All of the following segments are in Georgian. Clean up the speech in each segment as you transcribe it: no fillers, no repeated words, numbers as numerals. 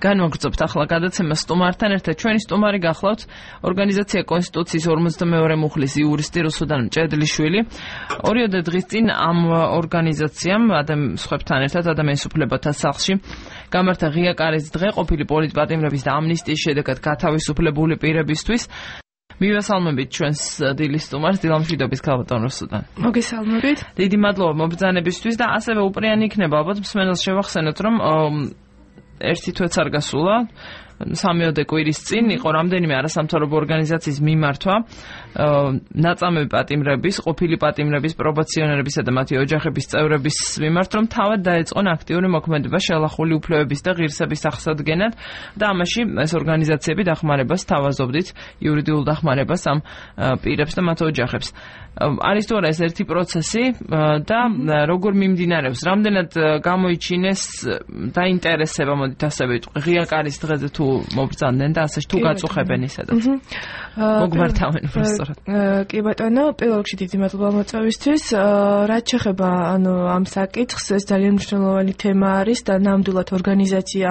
განვაგრძობთ ახლა გადაცემა სტუმართან ერთად. ჩვენი სტუმარი გახლავთ ორგანიზაცია კონსტიტუციის 52 მუხლის იურისტი რუსუდან მჭედლიშვილი. 2 დღის წინ ამ ორგანიზაციამ სხვებთან ერთად ადამიანის უფლებათა სახლში გამართა ღია კარის დღე ყოფილი პოლიტპატიმრების და ამნისტიის შედეგად გათავისუფლებული პირებისთვის. მივესალმებით ჩვენს დილის სტუმარს, დილამშვიდობის ქალბატონ რუსუდან. მოგესალმებით. დიდი მადლობა მობრძანებისთვის და ასევე უპრიანი იქნება ალბათ მსმენელს შევახსენოთ, რომ ერთი თვეც არ გასულა 3 კვირის წინ იყო რამდენიმე არასამთავრობო ორგანიზაციის მიმართვა ნაწამები პატიმრების, ყოფილი პატიმრების, პრობაციონერებისა და მათი ოჯახების წევრების მიმართ, რომ თავად დაეწყონ აქტიური მოქმედება შელახული უფლებების და ღირსების აღსადგენად და ამაში ეს ორგანიზაციები დახმარებას თავაზობდით, იურიდიულ დახმარებას ამ პირებს და მათ ოჯახებს. არის თუ არა ეს ერთი პროცესი და როგორ მიმდინარეობს, რამდენად გამოიჩინეს დაინტერესება, მოდით ასე ვიტყვი, ღია კარის დღეზე თუ მობრძანდნენ და ასე თუ გაწუხებენ ისედაც. მოგმართავენ უბრალოდ. კი ბატონო, პირველ რიგში დიდი მადლობა მოწვევისთვის. რაც შეეხება ამ საკითხს, ეს ძალიან მნიშვნელოვანი თემა არის და ნამდვილად ორგანიზაცია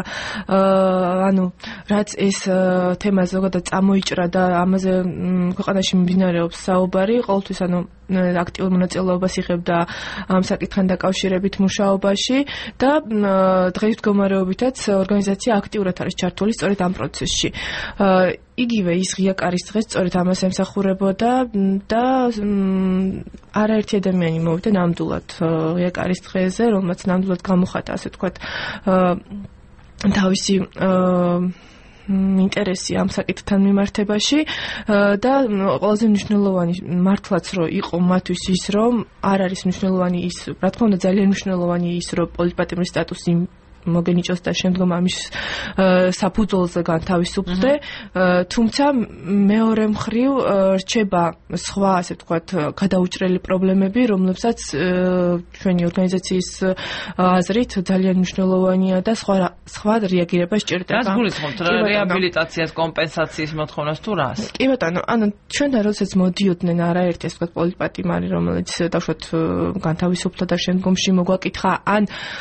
რაც ეს თემა ზოგადად წამოიჭრა და ამაზე ქვეყანაში მიმდინარეობს საუბარი, ყოველთვის აქტიურ მონაწილეობას იღებდა ამ საკითხთან დაკავშირებით მუშაობაში და დღეს მდგომარეობითაც ორგანიზაცია აქტიურად არის ჩართული სწორედ ამ პროცესში. იგივე ის ღია კარის დღე სწორედ ამას ემსახურებოდა და არაერთი ადამიანი მოვიდა ნამდვილად ღია კარის დღეზე, რომელმაც ნამდვილად გამოხატა, ასე ვთქვათ, თავისი ინტერესი ამ საკითხთან მიმართებაში და ყველაზე მნიშვნელოვანი მართლაც რომ იყო მათთვის ის რომ არ არის მნიშვნელოვანი ის, რა თქმა უნდა ძალიან მნიშვნელოვანი ის რომ პოლიტპატიმრის სტატუსი მოგენიჭოს და შემდგომ ამის საფუძველზე განთავისუფლდე, თუმცა მეორე მხრივ რჩება სხვა, ასე ვთქვათ, გადაუჭრელი პრობლემები, რომლებსაც ჩვენი ორგანიზაციის აზრით ძალიან მნიშვნელოვანია და სხვა რეაგირება სჭირდება. რას გულისხმობთ, რეაბილიტაციას, კომპენსაციის მოთხოვნას თუ რას? კი ბატონო, ჩვენთან როდესაც მოდიოდნენ არაერთი, ასე ვთქვათ, პოლიტპატიმარი, რომელიც დავუშვათ განთავისუფლდა და შემდგომში მოგვაკითხა, ან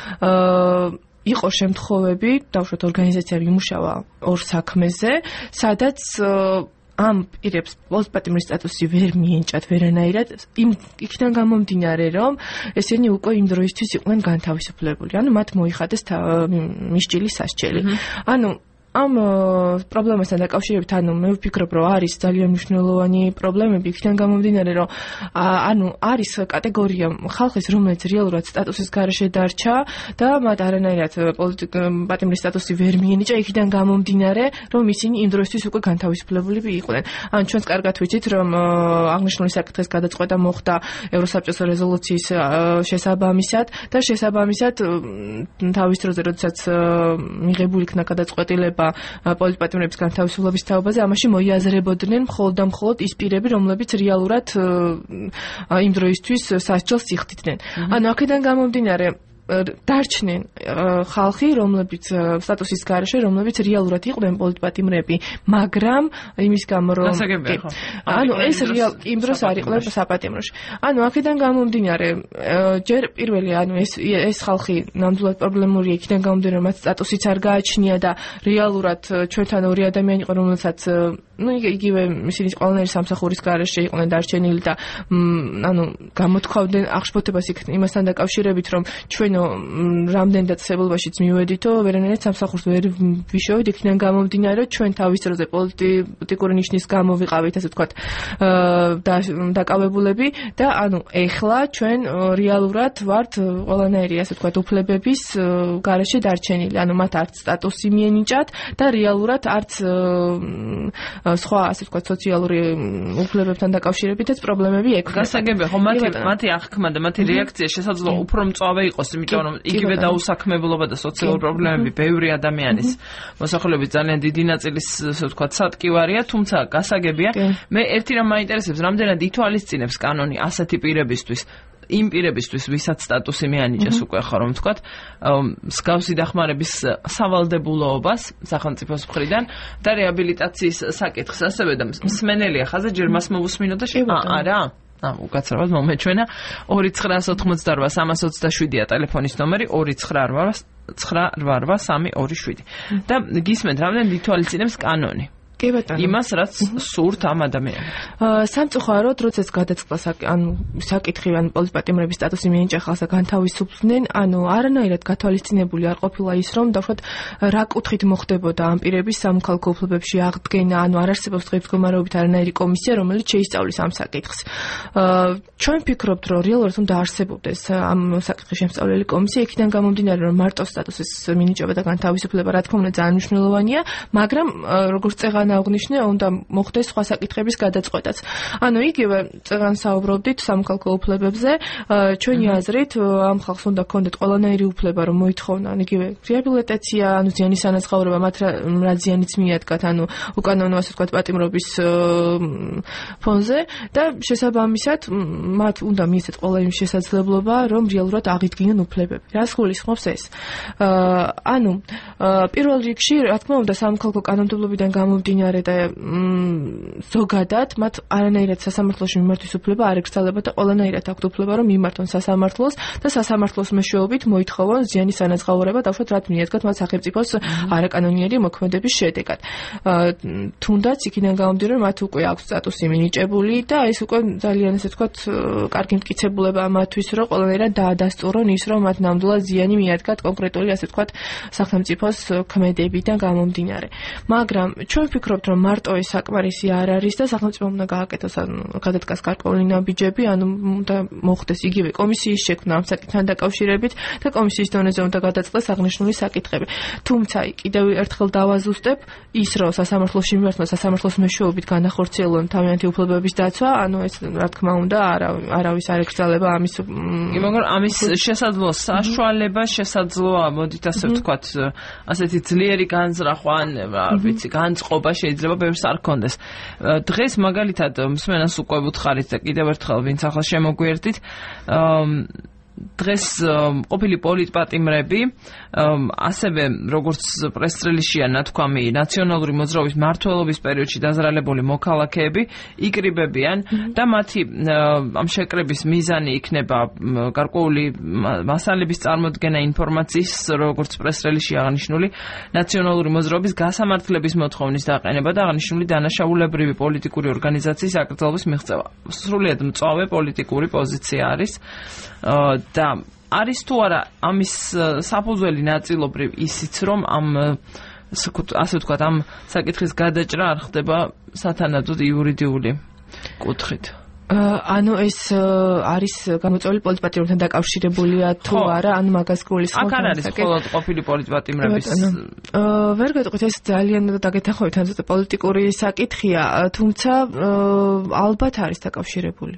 იყო შემთხვევები, დავუშვათ ორგანიზაცია იმუშავა ორ საქმეზე, სადაც ამ პირებს პოლიტპატიმრის სტატუსი ვერ მიენჭათ ვერანაირად, იქიდან გამომდინარე, რომ ესენი უკვე იმ დროისთვის იყვნენ განთავისუფლებული. მათ მოიხადეს მისჭილი სასჯელი. ამ პრობლემასთან დაკავშირებით, მე ვფიქრობ, რომ არის ძალიან მნიშვნელოვანი პრობლემები, იქიდან გამომდინარე, რომ არის კატეგორია ხალხის, რომელიც რეალურად სტატუსის გარეშე დარჩა და მათ არანაირად პოლიტპატიმრის სტატუსი ვერ მიენიჭა, იქიდან გამომდინარე, რომ ისინი იმ დროისთვის უკვე განთავისუფლებული იყვნენ. ჩვენს კარგად ვიცით, რომ აღნიშნული საკითხის გადაწყვეტა მოხდა ევროსაბჭოს რეზოლუციის შესაბამისად და შესაბამისად თავის დროზე, როდესაც მიღებული იქნა გადაწყვეტილება პოლიტპატიმრების განთავისუფლების თაობაზე, ამაში მოიაზრებოდნენ მხოლოდ და მხოლოდ ის პირები, რომლებიც რეალურად იმ დროისთვის სასჯელს იხდიდნენ. აქედან გამომდინარე დარჩნენ ხალხი, რომლებიც სტატუსის გარეშე, რომლებიც რეალურად იყვნენ პოლიტპატიმრები, მაგრამ იმის გამო რომ ეს იმ დროს არ იყვნენ საპატიმროში. აქედან გამომდინარე, ჯერ პირველი ეს ხალხი ნამდვილად პრობლემურია, იქიდან გამომდინარე, რომ მათ სტატუსიც არ გააჩნია და რეალურად ჩვენთან ორი ადამიანი იყო, რომელსაც იგივე ისინი ყველანაირი სამსახურის გარეშე იყვნენ დარჩენილი და გამოთქვავდნენ აღშფოთებას იმასთან დაკავშირებით, რომ ჩვენ რამდენ დაწესებულებაშიც მივედითო, ვერანაირად სამსახურს ვერ ვიშოვით, იქიდან გამომდინარე, რომ ჩვენ თავის დროზე პოლიტიკური ნიშნის გამო ვიყავით, ასე ვთქვათ, დაკავებულები და ეხლა ჩვენ რეალურად ვართ ყველანაირი, ასე ვთქვათ, უფლებების გარეშე დარჩენილი. მათ არც სტატუსი მიენიჭათ და რეალურად არც სხვა, ასე ვთქვათ, სოციალური უფლებებთან დაკავშირებითაც პრობლემები ექვთ. გასაგებია, ხო, მათი აღქმა და მათი რეაქცია შესაძლოა უფრო მწვავე იყოს, იმიტომ რომ იგივე დაუსაქმებლობა და სოციალური პრობლემები ბევრი ადამიანის მოსახლეობის ძალიან დიდი ნაწილის, ასე ვთქვათ, სატკივარია, თუმცა გასაგებია, მე ერთი რამ მაინტერესებს, რამდენად ითვალისწინებს კანონი ასეთი პირებისთვის, იმ პირებისთვის, ვისაც სტატუსი მეანიჭეს უკვე ხო რომ ვთქვათ, მსგავსი დახმარების სავალდებულოობას სახელმწიფოს მხრიდან და რეაბილიტაციის საკითხს ასევე და მსმენელია ხაზა ჯერ მას მოვუსმინო და არა? უკაცრავად მომეჩვენა 2988 327-ია ტელეფონის ნომერი 2988 988 და გისმენთ რამდენი თვალწინებს კანონი კი ბატონო იმას რაც სურთ ამ ადამიანებს სამწუხაროდ როდესაც გადაწყდა საკითხი ან პოლიტპატიმრების სტატუსი მიენიჭა ხალხს და განთავისუფლდნენ ანუ არანაირად გათვალისწინებული არ ყოფილა ის რომ დავშოთ რა კუთხით მოხდებოდა ამ პირების სამოქალაქო უფლებებში აღდგენა ანუ არ არსებობს დღის მდგომარეობით არანაირი კომისია რომელიც შეისწავლის ამ საკითხს ჩვენ ვფიქრობთ რომ რეალურად უნდა არსებობდეს ამ საკითხის შემსწავლელი კომისია იქიდან გამომდინარე რომ მარტო სტატუსის მინიჭება და განთავისუფლება რა თქმა უნდა ძალიან მნიშვნელოვანია მაგრამ როგორც წეღან აღნიშნე, უნდა მოხდეს სხვა საკითხების გადაწყვეტაც. ანუ იგივე წეღან საუბრობდით სამოქალაქო უფლებებზე, ჩვენი აზრით ამ ხალხს უნდა ჰქონდეთ ყველანაირი უფლება, რომ მოითხოვნან იგივე რეაბილიტაცია, ანუ ზიანის ანაზღაურება, მათ რა ზიანიც მიადგათ, ანუ უკანონო ასე ვთქვათ პატიმრობის ფონზე და შესაბამისად მათ უნდა მიეცეთ ყველა იმ შესაძლებლობა, რომ რეალურად აღიდგინონ უფლებები. რას გულისხმობს ეს? ანუ პირველ რიგში, რა თქმა უნდა, სამოქალაქო კანონმდებლობიდან გამომდინარე და ზოგადად მათ არანაირად სასამართლოში მიმართვის უფლება არ ეკრძალება და ყველანაირად აქვთ უფლება რომ მიმართონ სასამართლოს და სასამართლოს მეშვეობით მოითხოვონ ზიანის ანაზღაურება დავშოთ რაც მიედგათ მათ სახელმწიფოს არაკანონიერი მოქმედების შედეგად. თუნდაც იქიდან გამომდინარე მათ უკვე აქვს სტატუსი მინიჭებული და ეს უკვე ძალიან ასე ვთქვათ კარგი მტკიცებულება მათთვის რომ ყველანაირად დაადასტურონ ის რომ მათ ნამდვილად ზიანი მიადგათ კონკრეტული ასე ვთქვათ სახელმწიფოს ქმედებიდან გამომდინარე. მაგრამ ჩვენ ვფიქრობთ რომ მარტო ეს საკმარისი არ არის და სახელმწიფომ უნდა გააკეთოს გადადგას გარკვეული ნაბიჯები ანუ უნდა მოხდეს იგივე კომისიის შექმნა ამ საკითხთან დაკავშირებით და კომისიის დონეზე უნდა გადაწყდეს აღნიშნული საკითხები. თუმცა კიდევ ერთხელ დავაზუსტებ ის რომ სასამართლოში მიმართონ სასამართლოს მეშვეობით განახორციელონ თავიანთი უფლებების დაცვა ანუ ეს რა თქმა უნდა არავის არ ეკრძალება ამის მაგრამ ამის შესაძლოა საშუალება შესაძლოა მოდით ასე ვთქვათ ასეთი ძლიერი განზრახვა ან ვიცი განწყობა შეიძლება ბევრს არ კონდეს. დღეს მაგალითად მსმენელს უკვე ვუთხარით და კიდევ ერთხელ ვინც ახლა შემოგვიერთით დღეს ყოფილი პოლიტპატიმრები ასევე როგორც პრეს-რელიზშია ნათქვამი ნაციონალური მოძრაობის მმართველობის პერიოდში დაზრალებული მოქალაქეები იკრიბებიან და მათი ამ შეკრების მიზანი იქნება გარკვეული მასალების წარმოდგენა ინფორმაციის როგორც პრეს-რელიზში აღნიშნული ნაციონალური მოძრაობის გასამართლების მოთხოვნის დაყენება და აღნიშნული დანაშაულებრივი პოლიტიკური ორგანიზაციის აკრძალვის მიღწევა. სრულიად მწვავე პოლიტიკური პოზიცია არის და არის თუ არა ამის საფუძველი ნაწილობრივ ისიც რომ ამ ასე ვთქვათ ამ საკითხის გადაჭრა არ ხდება სათანადოდ იურიდიული კუთხით. ანუ ეს არის გამოწვეული პოლიტპატიმრებთან დაკავშირებულია თუ არა ან მაგას გულისხმობთ? აქ არ არის მხოლოდ ყოფილი პოლიტპატიმრების ვერ გეტყვით ეს ძალიან დაგეთანხმებით ამ პოლიტიკური საკითხია თუმცა ალბათ არის დაკავშირებული.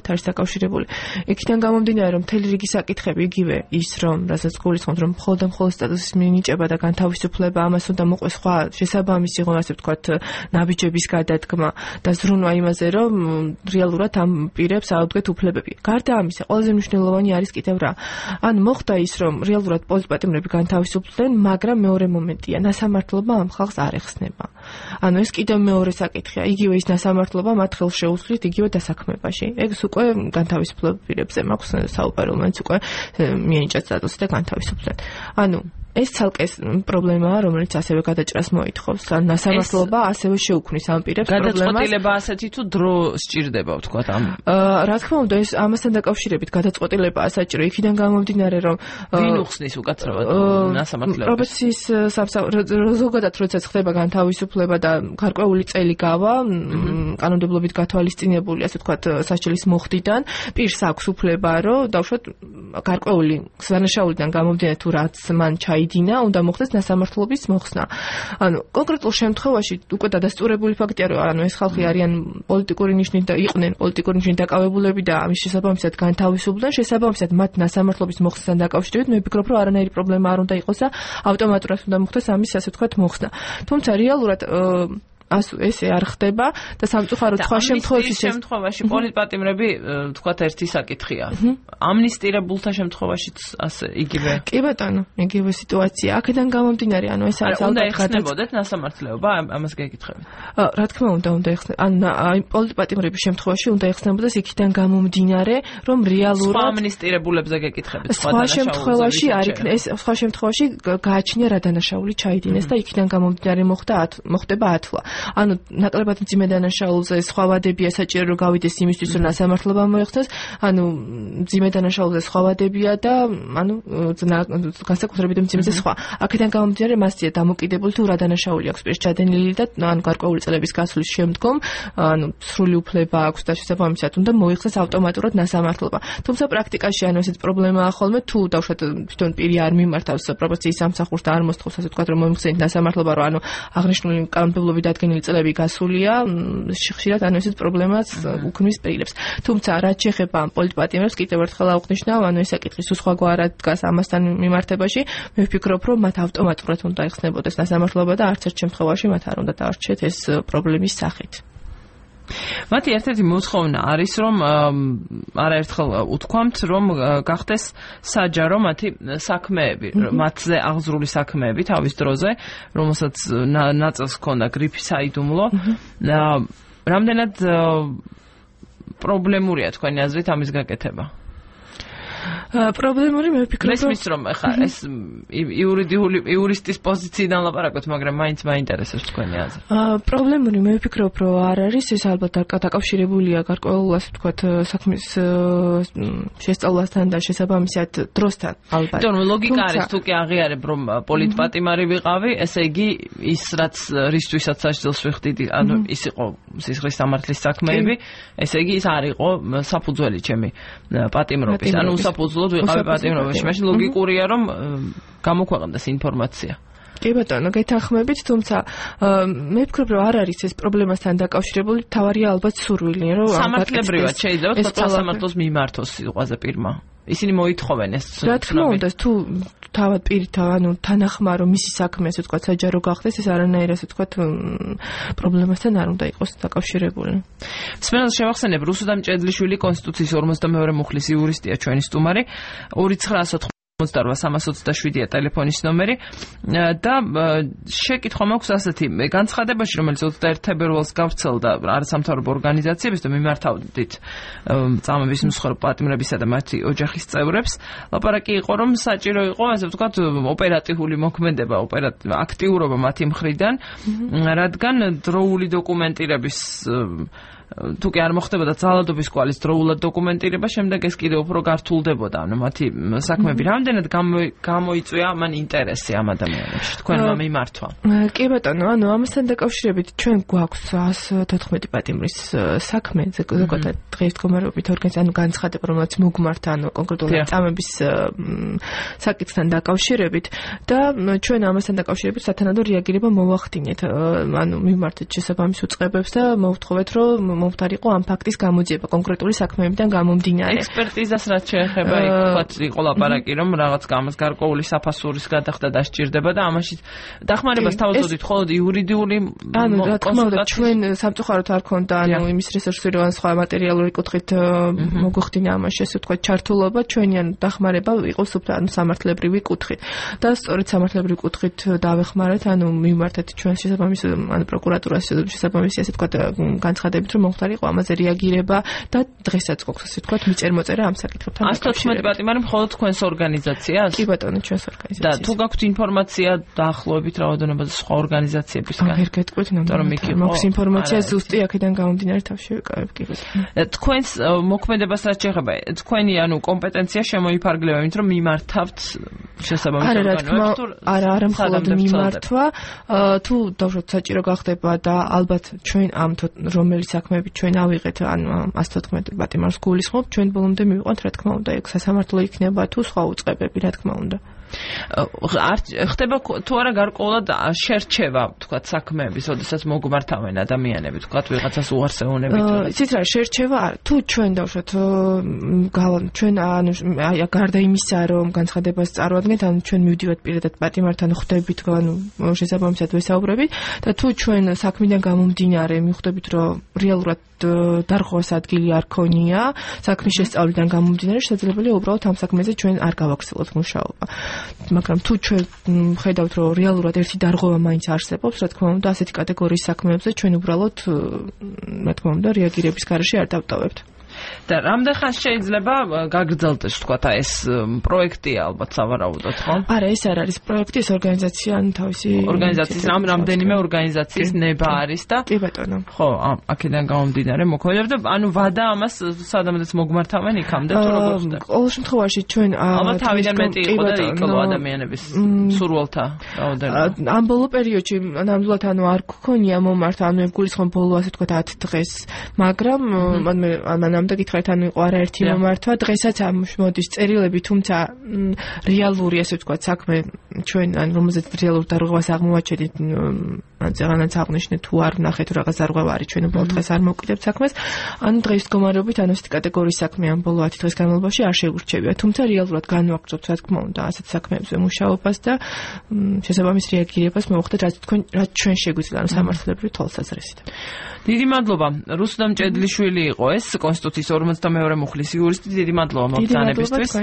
იქიდან გამომდინარე რომ მთელი რიგი საკითხები იგივე ის რომ რასაც გულისხმობთ რომ მხოლოდ სტატუსის მინიჭება და განთავისუფლება ამას უნდა მოყვეს სხვა შესაბამისი რომ ასე ვთქვათ ნაბიჯების გადადგმა და ზრუნვა იმაზე რომ რეალურად ამ პირებს აუდგეთ უფლებები. გარდა ამისა ყველაზე მნიშვნელოვანი არის კიდევ რა ან მოხდა ის რომ რეალურად პოლიტპატიმრები განთავისუფლდნენ მაგრამ მეორე მომენტია ნასამართლობა ამ ხალხს არ ეხსნება. ანუ ეს კიდევ მეორე საკითხია იგივე ის ნასამართლობა მათ ხელს შეუცვლით იგივე დასაქმებაში. ეს უკვე განთავისუფლებებზე მაქვს საუბარი, რომელიც უკვე მიენიჭა სტატუსი და განთავისუფლდნენ. ანუ ეს ცალკე პრობლემაა, რომელიც ასევე გადაჭრას მოითხოვს. ან ნასამართლობა ასევე შეუქმნის ამ პირებს პრობლემას. გადაწყვეტილება ასეთი თუ დრო სჭირდება, ვთქვათ ამ. რა თქმა უნდა, ეს ამასთან დაკავშირებით გადაწყვეტილებაა საჭირო. იქიდან გამომდინარე, რომ ვინ უხსნის უკაცრავად ნასამართლებლებს? პროფესიის ზოგადად როდესაც ხდება განთავისუფლება და გარკვეული წელი გავა, კანონმდებლობით გათვალისწინებული, ასე ვთქვათ, სასჯელის მოხდიდან, პირს აქვს უფლება, რომ დავშოთ გარკვეული დანაშაულიდან გამომდინარე თუ რაც მან ჩაიდინა, უნდა მოხდეს ნასამართლობის მოხსნა. ანუ კონკრეტულ შემთხვევაში უკვე დადასტურებული ფაქტია, რომ ანუ ეს ხალხი არიან პოლიტიკური ნიშნით და იყვნენ პოლიტიკური ნიშნით დაკავებულები და ამის შესაბამისად განთავისუფლდნენ, შესაბამისად მათ ნასამართლობის მოხსნასთან დაკავშირებით მე ვფიქრობ, რომ არანაირი პრობლემა არ უნდა იყოს და ავტომატურად უნდა მოხდეს ამის ასე ვთქვათ მოხსნა. თუმცა რეალურად ესე არ ხდება და სამწუხაროდ სხვა შემთხვევაში პოლიტპატიმრები თქვათ ერთი საკითხია. ამნისტირებულთა შემთხვევაშიც ასე იგივე. კი ბატონო, იგივე სიტუაცია. აქედან გამომდინარე, ანუ ეს არის ალბათ ხდებოდეთ ნასამართლეობა, ამას გეკითხებით. რა თქმა უნდა ეხსნებოდა. ანუ პოლიტპატიმრების შემთხვევაში უნდა ეხსნებოდეს იქიდან გამომდინარე, რომ რეალურად სხვა ამნისტირებულებზე გეკითხებით. სხვა შემთხვევაში არ იქნება ეს სხვა შემთხვევაში გააჩნია რა დანაშაული ჩაიდინეს და იქიდან გამომდინარე მოხდება ათვლა. ანუ ნაკლებად მძიმე დანაშაულზე სხვა ვადებია საჭირო რომ გავიდეს იმისთვის რომ ნასამართლობა მოეხსნას, ანუ მძიმე დანაშაულზე სხვა ვადებია და ანუ განსაკუთრებით მძიმეზე სხვა. აქედან გამომდინარე მასია დამოკიდებული თუ რა დანაშაული აქვს პირს ჩადენილი და ანუ გარკვეული წლების გასვლის შემდგომ ანუ სრული უფლება აქვს და შესაბამისად უნდა მოიხსნას ავტომატურად ნასამართლობა. თუმცა პრაქტიკაში ანუ ესეთ პრობლემაა ხოლმე თუ დავუშვათ თვითონ პირი არ მიმართავს პროპორციის სამსახურს და არ მოსთხოვს ასე ვთქვათ რომ მოიხსენით ნასამართლობა რომ ანუ აღნიშნული კანონმდებლობი დადგენილი წლები გასულია ხშირად ანუ ესეთ პრობლემას უქმნის პირებს. თუმცა რაც შეეხება პოლიტპატიმრებს კიდევ ერთხელ აღვნიშნავ ანუ ეს საკითხი სულ სხვაგვარად დგას ამასთან მიმართებაში მე ვფიქრობ რომ მათ ავტომატურად უნდა იხსნებოდეს ნასამართლობა და არც ერთ შემთხვევაში მათ არ უნდა დაარჩიეთ ეს პრობლემის სახით. მათი ერთ-ერთი მოთხოვნა არის რომ არაერთხელ უთქვამთ რომ გახდეს საჯარო მათი საქმეები, მათზე აღზრული საქმეები თავის დროზე, რომელსაც ნაწილს ჰქონდა გრიფი საიდუმლო. რამდენად პრობლემურია თქვენი აზრით ამის გაკეთება? პრობლემური მე ვფიქრობ რომ ხა ეს იურისტის პოზიციიდან ლაპარაკობთ, მაგრამ მაინც მაინტერესებს თქვენი აზრი. პრობლემური მე ვფიქრობ რომ არ არის, ეს ალბათ დაკავშირებულია გარკვეულ ასე ვთქვათ საქმის შესწავლასთან და შესაბამისად დროსთან ალბათ. თუმცა ლოგიკა არის თუ კი აღიარებ რომ პოლიტპატიმარი ვიყავი, ესე იგი ის რაც რისთვისაც საჯდელს ვიხდიდი, ანუ ის იყო სისხლის სამართლის საქმეები, ესე იგი ის არ იყო საფუძველი ჩემი პატიმრობის, ანუ საფუძვლოდ ვიყავი პატიმრობაში. მაშინ ლოგიკურია რომ გამოქვეყნდეს ინფორმაცია. კი ბატონო, გეთანხმებით, თუმცა მე ვფიქრობ რომ არ არის ეს პრობლემასთან დაკავშირებული, თავარია ალბათ სურვილი, რომ სამართლებრივად შეიძლება თქო სასამართლოს მიმართოს სიტყვაზე პირმა. ისინი მოითხოვენ ეს. რა თქმა უნდა, თუ თავად პირით ანუ თანახმა რომ მისი საქმე ასე ვთქვათ საჯარო გახდეს, ეს არანაირ ასე ვთქვათ პრობლემასთან არ უნდა იყოს დაკავშირებული. მსმენელს შევახსენებ რუსუდამ ჭედლიშვილი კონსტიტუციის 52 მუხლის იურისტია ჩვენი სტუმარი 2988-327-ია ტელეფონის ნომერი და შეკითხვა მაქვს ასეთი განცხადებაში რომელიც 21 თებერვალს გავრცელდა არასამთავრობო ორგანიზაციების და მიმართავდით წამების მსხვერპლ პატიმრებისა და მათი ოჯახის წევრებს ლაპარაკი იყო რომ საჭირო იყო ასე ვთქვათ ოპერატიული მოქმედება აქტიურობა მათი მხრიდან რადგან დროული დოკუმენტირების თუ კი არ მოხდებოდა ძალადობის კვალის დროულად დოკუმენტირება, შემდეგ ეს კიდევ უფრო გართულდებოდა, ანუ მათი საქმეები რამდენად გამოიწვია მან ინტერესი ამ ადამიანებში, თქვენმა მიმართვა. კი ბატონო, ანუ ამასთან დაკავშირებით ჩვენ გვაქვს 114 პატიმრის საქმე, ზოგადად დღეს მდგომარეობით ანუ განცხადება, რომელიც მოგმართა, ანუ კონკრეტული წამების საკითხთან დაკავშირებით და ჩვენ ამასთან დაკავშირებით სათანადო რეაგირება მოვახდინეთ, ანუ მიმართეთ შესაბამის უწყებებს და მოვთხოვეთ, რომ მომხდარიყო ამ ფაქტის გამოძიება კონკრეტული საქმეებიდან გამომდინარე. ექსპერტიზას რაც შეეხება, იქ იყო ლაპარაკი, რომ რაღაც გამოს გარკვეული საფასურის გადახდა დასჭირდება და ამაში დახმარებას თავაზობთ მხოლოდ იურიდიული ანუ რა თქმა უნდა ჩვენ სამწუხაროდ არ ქონდა ანუ იმის რესურსი რომ სხვა მატერიალური კუთხით მოგვხდინა ამაში ესე ვთქვათ ჩართულობა ჩვენი ანუ დახმარება იყო ანუ სამართლებრივი კუთხით და სწორედ სამართლებრივი კუთხით დავეხმარეთ ანუ მიმართეთ ჩვენ შესაბამის ანუ პროკურატურას შესაბამისი ასე ვთქვათ განცხადებით რომ მომხდარიყო ამაზე რეაგირება და დღესაც გვაქვს ასე ვთქვათ მიწერმოწერა ამ საკითხებთან დაკავშირებით. 114 პატიმარი მხოლოდ თქვენს ორგანიზაციას? კი ბატონო, ჩვენს ორგანიზაციას. და თუ გაქვთ ინფორმაცია დაახლოებით რაოდენობაზე სხვა ორგანიზაციებისგან? ვერ გეტყვით, მაგრამ მაქვს ინფორმაცია ზუსტი აქედან გამომდინარე თავში ვიკავებ კი ბატონო. თქვენს მოქმედებას რაც შეეხება, თქვენი ანუ კომპეტენცია შემოიფარგლება იმით რომ მიმართავთ შესაბამის ორგანოებს? არა მხოლოდ მიმართვა, თუ დავუშვათ საჭირო გახდება და ალბათ ჩვენ ამ რომელიც საქმეები ჩვენ ავიღეთ ანუ 114 პატიმარს გულისხმობ ჩვენ ბოლომდე მივიყვანთ რა თქმა უნდა იქ სასამართლო იქნება თუ სხვა უწყებები რა თქმა უნდა ხდება თუ არა გარკვეულად შერჩევა, თქვათ, საქმეების, ოდესაც მოგმართავენ ადამიანები, თქვათ, ვიღაცას უარსეუნებით. იცით რა, შერჩევა თუ ჩვენ დავშოთ ჩვენ აი გარდა იმისა, რომ განცხადებას წარვადგენთ, ან ჩვენ მივდივართ პირადად პატიმართან ხვდებით, ანუ შესაბამისად ვესაუბრებით და თუ ჩვენ საქმიდან გამომდინარე მივხვდებით, რომ რეალურად დარღვევას ადგილი არ ქონია, საქმის შესწავლიდან გამომდინარე, შესაძლებელია უბრალოდ ამ საქმეზე ჩვენ არ გავახსენოთ მუშაობა. მაგრამ თუ ჩვენ ხედავთ, რომ რეალურად ერთი დარღვევა მაინც არსებობს, რა თქმა უნდა, ასეთი კატეგორიის საქმეებზე ჩვენ უბრალოდ, რა თქმა უნდა, რეაგირების გარეშე არ დავტოვებთ. და რამდენ ხანს შეიძლება გაგრძელდეს, თქვათ, ეს პროექტია ალბათ სავარაუდოდ, ხო? არა, ეს არ არის პროექტი, ეს ორგანიზაცია, ანუ თავისი ორგანიზაციის რამდენიმე ორგანიზაციის ნება არის და კი ბატონო. ხო, აქედან გამომდინარე მოქმედებს და ანუ ვადა ამას სადამედაც მოგმართავენ იქამდე თუ როგორ ხდება? ყოველ შემთხვევაში ჩვენ ალბათ თავიდან მეტი იყო და იკლო ადამიანების სურვილთა რაოდენობა. ამ ბოლო პერიოდში ნამდვილად ანუ არ გქონია მომართა, ანუ გულისხმობ ბოლო ასე თქვა 10 დღეს, მაგრამ მანამდე გითხარით, ანუ იყო არაერთი მომართვა, დღესაც მოდის წერილები, თუმცა რეალური ასე ვთქვათ საქმე ჩვენ ან რომელზეც რეალურ დარღვევას აღმოვაჩენით, ანცეღანაც აღნიშნეთ თუ არ ვნახეთ რაღაც დარღვევა არის, ჩვენ უბრალოდ დღეს არ მოვკიდებთ საქმეს, ან დღის მდგომარეობით ანუ ასეთი კატეგორიის საქმე ამ ბოლო 10 დღის განმავლობაში არ შეურჩევია, თუმცა რეალურად განვაგრძობთ, რა თქმა უნდა, ასეთ საქმეებზე მუშაობას და შესაბამის რეაგირებას მოვხდეთ, რაც ჩვენ შეგვიძლია ანუ სამართლებრივი თვალსაზრისით. დიდი მადლობა. რუსუდამ ჭედლიშვილი იყო ეს კონსტიტუციის 52 მუხლის იურისტი. დიდი მადლობა მოგზაურობისთვის.